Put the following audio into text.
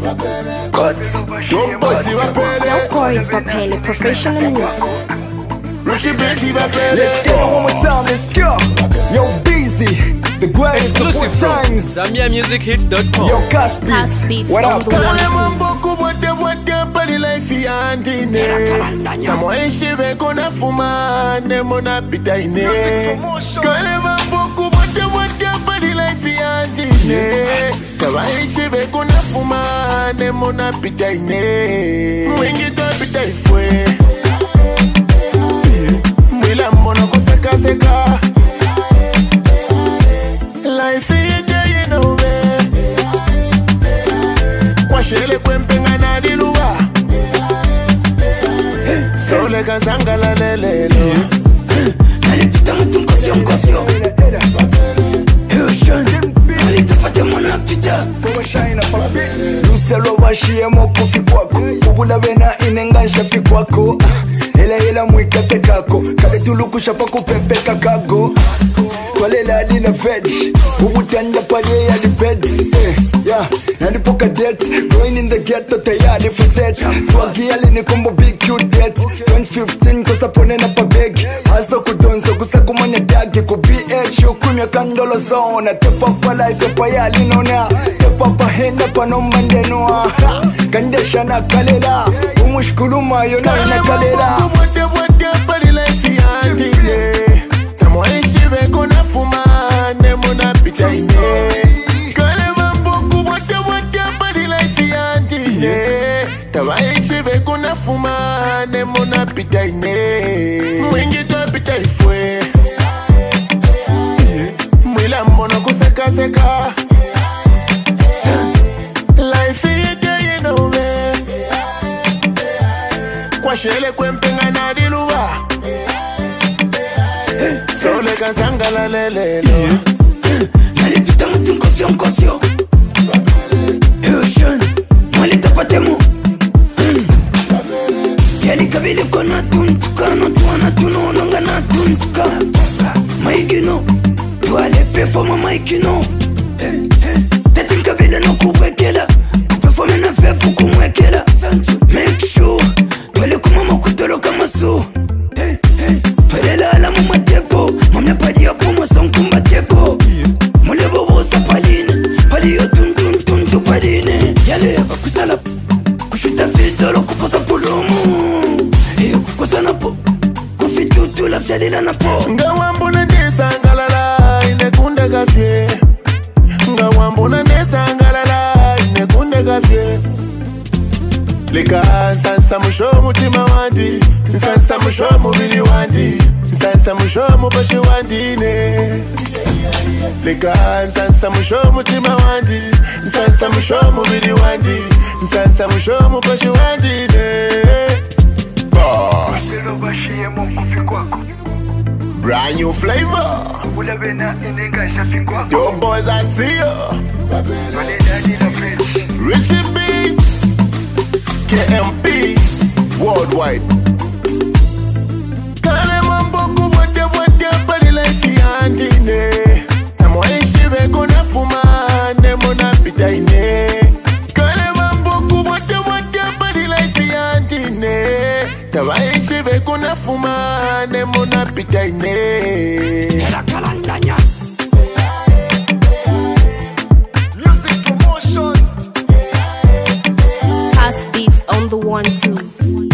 Cut. Don't bossy Vapele. Of course, Vapele, professional music. Richie Busy Vapele. Let's get it one more time, let's go. Yo, Busy, the greatest of all Exclusive from times. ZambiaMusicHits.com. Yo, Caspi, Caspi, what up? on the one. Kale mamboku bote body life yandine. Kamo eshibe kona fuma nemo na pita ine. Kale mamboku bote body life yandine. Kamo eshibe kona fuma nemo na pita ine. Mwingi to pita ifwe. Mwila mbono kuseka seka. Life you know me. Shele kwempenga na diluwa Sole kazanga la lelelo Nalipita mtu nkosyo Ocean Nalitafate mwana pita Luselo washiye moko fikwako Kubula bena inengansha fikwako Hela mwikase kako Kale tulukusha pa kupepe kakago Kwalela lila veg Ubutanda pale ya liped Yeah, nalipoka debt Going in the ghetto tayari for set Swagi yali ni kumbo big cute debt 2015 kosa pone na pa beg Haso kudonso kusa kumanya dagi Ku BH ukumya kandolo zona Tepa pa life pa yali nona Tepa pa henda pa nomba ndenua Kandesha na kalela Umushkuluma yona ina kalela Bote body life yandine Tamo eshibe kona fuma nemo na pita ine Kale mamboku bote body life yandine Tamo eshibe kona fuma nemo na pita ine Mwingi to pita ifwe Mwila mbono kuseka seka Life you know me Kwa shele kwempenga na diluwa Sole kazanga la lelelo Nalipita mtu nkosyo Ocean Nalitafate mo Yali kabili kona tuntuka Notuana tunononga na tuntuka Maikino Tuale performa maikino Teti nkabile no kubwekela Kuperforme na fefu kumwekela Make sure Tuale kumama kutoroka maso Pelela ala mumatepo Mamya padi ya pumo sonkumba teko Mulebo vosa paline Pali yo tuntu paline Yale bakusala Kushuta fitolo kuposa pulumu Iyo kukosa napo Kufitutu la fyalela napo Ngawambuna nesa ngalala Inekunda gafye Ngawambuna nesa ngalala Inekunda gafye Lika nsansa musho mutima wandi Nsansa musho mubili wandi Nsansa musho mubashi wandine Lika nsansa musho mutima wandi Nsansa musho mubili wandi Nsansa musho mubashi wandine Boss Brand new flavor Yo boys I see ya Richie B KMP Worldwide Kale mamboku bote body life yandine Tamo eshibe kona fuma nemo na pita ine Kale mamboku bote body life yandine Tamo eshibe kona fuma nemo na pita ine Hela kalandanya Caspi on the 1-2s.